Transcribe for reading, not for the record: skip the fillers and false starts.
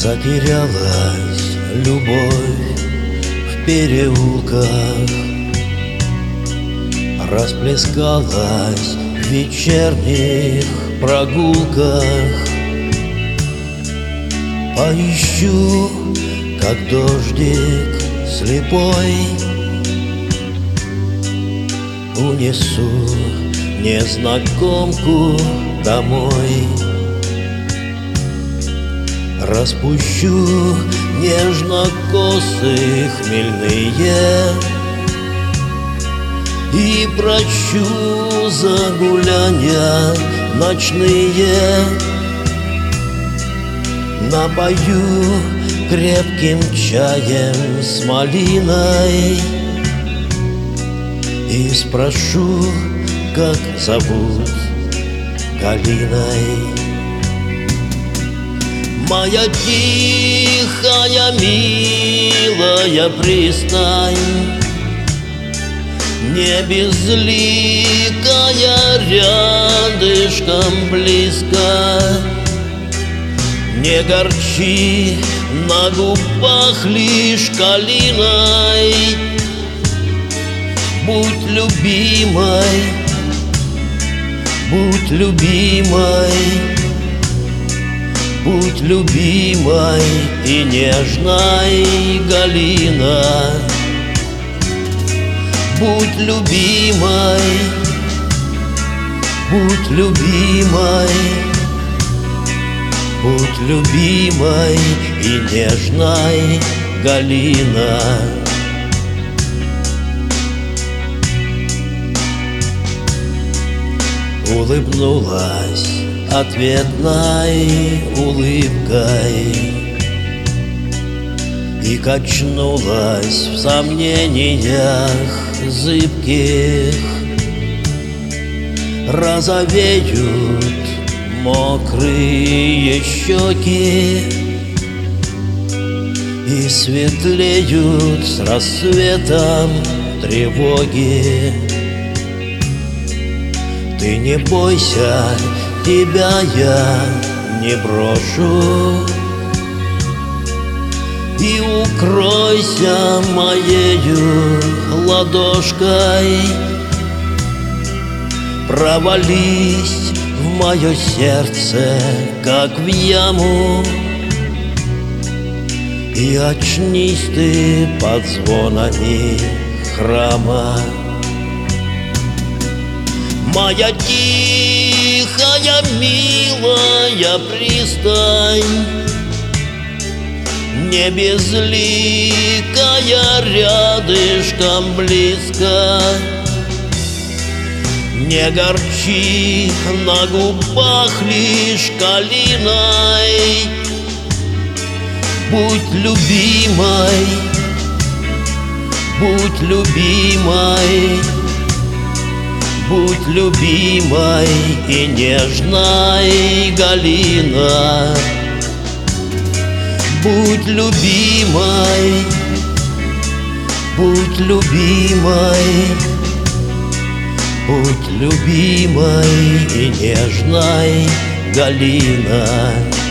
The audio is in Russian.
Затерялась любовь в переулках, расплескалась в вечерних прогулках. Поищу, как дождик слепой, унесу незнакомку домой. Распущу нежно косы хмельные и прощу за гуляния ночные. Напою крепким чаем с малиной и спрошу, как зовут Галиной. Моя тихая, милая пристань, не безликая, рядышком близко. Не горчи на губах лишь калиной. Будь любимой, будь любимой, будь любимой и нежной, Галина. Будь любимой, будь любимой, будь любимой и нежной, Галина. Улыбнулась ответной улыбкой и качнулась в сомнениях зыбких. Розовеют мокрые щеки и светлеют с рассветом тревоги. Ты не бойся, тебя я не брошу, и укройся моею ладошкой. Провались в мое сердце, как в яму, и очнись ты под звонами храма. Моя тихая, милая пристань, не безликая, рядышком близко. Не горчи на губах лишь калиной. Будь любимой, будь любимой, будь любимой и нежной, Галина. Будь любимой, будь любимой, будь любимой и нежной, Галина.